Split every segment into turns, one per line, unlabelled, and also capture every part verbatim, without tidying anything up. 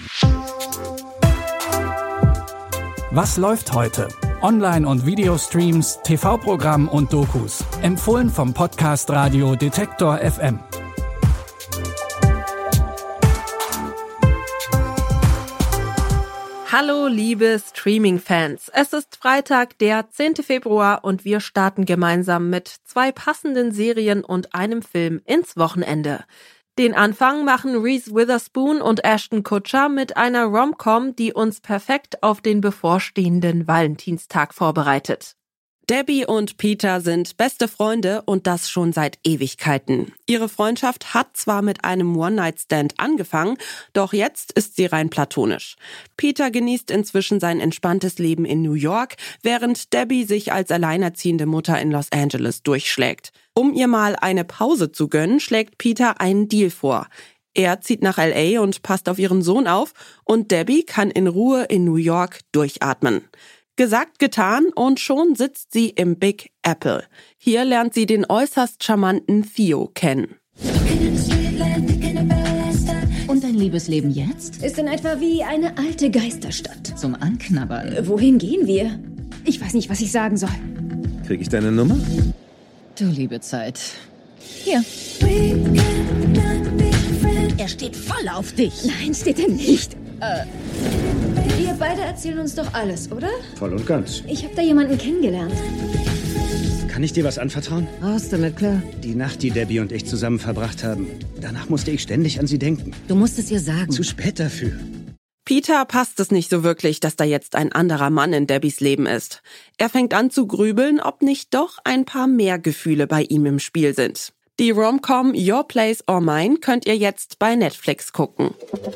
Was läuft heute? Online- und Videostreams, T V-Programm und Dokus. Empfohlen vom Podcast Radio Detektor F M.
Hallo liebe Streaming-Fans, es ist Freitag, der zehnten Februar und wir starten gemeinsam mit zwei passenden Serien und einem Film ins Wochenende. Den Anfang machen Reese Witherspoon und Ashton Kutcher mit einer Rom-Com, die uns perfekt auf den bevorstehenden Valentinstag vorbereitet. Debbie und Peter sind beste Freunde und das schon seit Ewigkeiten. Ihre Freundschaft hat zwar mit einem One-Night-Stand angefangen, doch jetzt ist sie rein platonisch. Peter genießt inzwischen sein entspanntes Leben in New York, während Debbie sich als alleinerziehende Mutter in Los Angeles durchschlägt. Um ihr mal eine Pause zu gönnen, schlägt Peter einen Deal vor. Er zieht nach L A und passt auf ihren Sohn auf und Debbie kann in Ruhe in New York durchatmen. Gesagt, getan und schon sitzt sie im Big Apple. Hier lernt sie den äußerst charmanten Theo kennen.
Und dein Liebesleben jetzt?
Ist in etwa wie eine alte Geisterstadt.
Zum Anknabbern.
Äh, wohin gehen wir? Ich weiß nicht, was ich sagen soll.
Krieg ich deine Nummer?
Du liebe Zeit. Hier. Er steht voll auf dich.
Nein, steht er nicht. Äh... Wir beide erzählen uns doch alles, oder?
Voll und ganz.
Ich habe da jemanden kennengelernt.
Kann ich dir was anvertrauen?
Raus damit, klar.
Die Nacht, die Debbie und ich zusammen verbracht haben. Danach musste ich ständig an sie denken.
Du musst es ihr sagen.
Zu spät dafür.
Peter passt es nicht so wirklich, dass da jetzt ein anderer Mann in Debbies Leben ist. Er fängt an zu grübeln, ob nicht doch ein paar mehr Gefühle bei ihm im Spiel sind. Die Rom-Com Your Place or Mine könnt ihr jetzt bei Netflix gucken.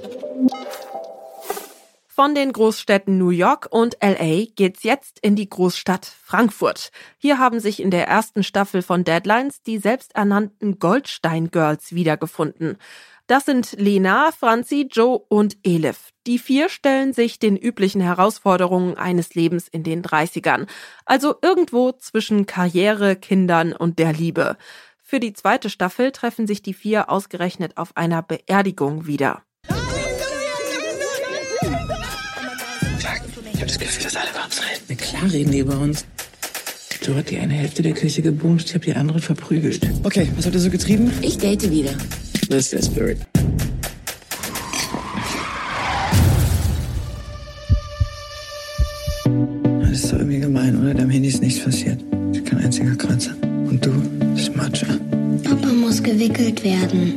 Von den Großstädten New York und L A geht's jetzt in die Großstadt Frankfurt. Hier haben sich in der ersten Staffel von Deadlines die selbsternannten Goldstein-Girls wiedergefunden. Das sind Lena, Franzi, Joe und Elif. Die vier stellen sich den üblichen Herausforderungen eines Lebens in den dreißigern. Also irgendwo zwischen Karriere, Kindern und der Liebe. Für die zweite Staffel treffen sich die vier ausgerechnet auf einer Beerdigung wieder.
Ich habe das Gefühl, dass alle über uns reden. Na klar reden die über uns. Joe hat die eine Hälfte der Kirche gebumst, ich habe die andere verprügelt.
Okay, was habt ihr so getrieben?
Ich date wieder.
Das ist der Spirit.
Das ist doch irgendwie gemein, oder? Deinem Handy ist nichts passiert. Kein einziger Kratzer. Und du? Smatscher.
Papa muss gewickelt werden.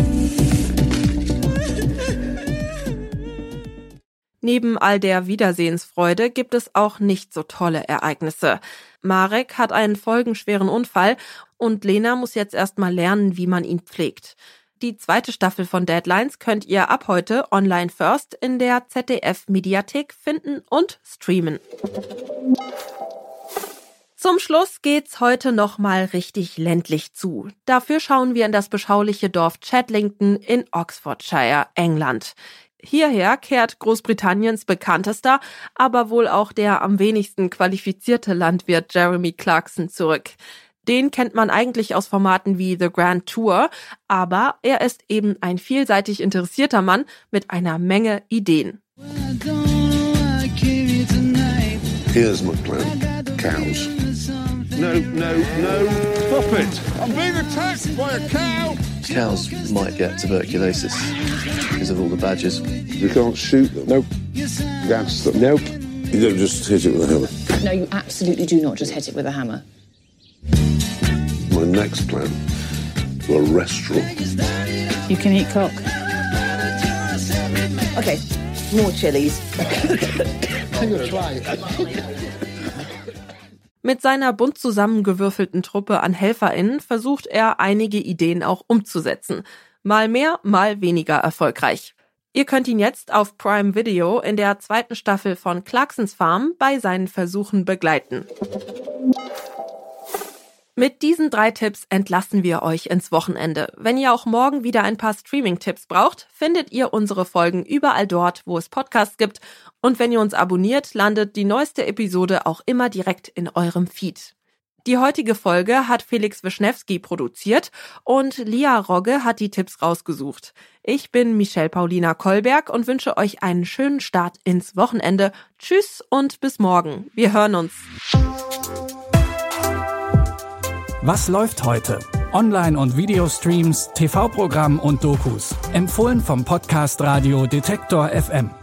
Neben all der Wiedersehensfreude gibt es auch nicht so tolle Ereignisse. Marek hat einen folgenschweren Unfall und Lena muss jetzt erstmal lernen, wie man ihn pflegt. Die zweite Staffel von Deadlines könnt ihr ab heute online first in der Z D F-Mediathek finden und streamen. Zum Schluss geht's heute noch mal richtig ländlich zu. Dafür schauen wir in das beschauliche Dorf Chadlington in Oxfordshire, England. Hierher kehrt Großbritanniens bekanntester, aber wohl auch der am wenigsten qualifizierte Landwirt Jeremy Clarkson zurück. Den kennt man eigentlich aus Formaten wie The Grand Tour, aber er ist eben ein vielseitig interessierter Mann mit einer Menge Ideen.
Here's my plan. Cows. No, no, no. Stop it! I'm being attacked by a cow!
Cows might get tuberculosis because of all the badgers.
You can't shoot them. Nope. Gas them. Nope. You don't just hit it with a hammer.
No, you absolutely do not just hit it with a hammer.
My next plan. A restaurant.
You can eat cock.
Okay, more chilies.
I'm gonna try.
Mit seiner bunt zusammengewürfelten Truppe an HelferInnen versucht er, einige Ideen auch umzusetzen. Mal mehr, mal weniger erfolgreich. Ihr könnt ihn jetzt auf Prime Video in der zweiten Staffel von Clarksons Farm bei seinen Versuchen begleiten. Mit diesen drei Tipps entlassen wir euch ins Wochenende. Wenn ihr auch morgen wieder ein paar Streaming-Tipps braucht, findet ihr unsere Folgen überall dort, wo es Podcasts gibt. Und wenn ihr uns abonniert, landet die neueste Episode auch immer direkt in eurem Feed. Die heutige Folge hat Felix Wischnewski produziert und Lia Rogge hat die Tipps rausgesucht. Ich bin Michelle Paulina Kolberg und wünsche euch einen schönen Start ins Wochenende. Tschüss und bis morgen. Wir hören uns.
Was läuft heute? Online- und Videostreams, T V-Programm und Dokus. Empfohlen vom Podcast Radio Detektor F M.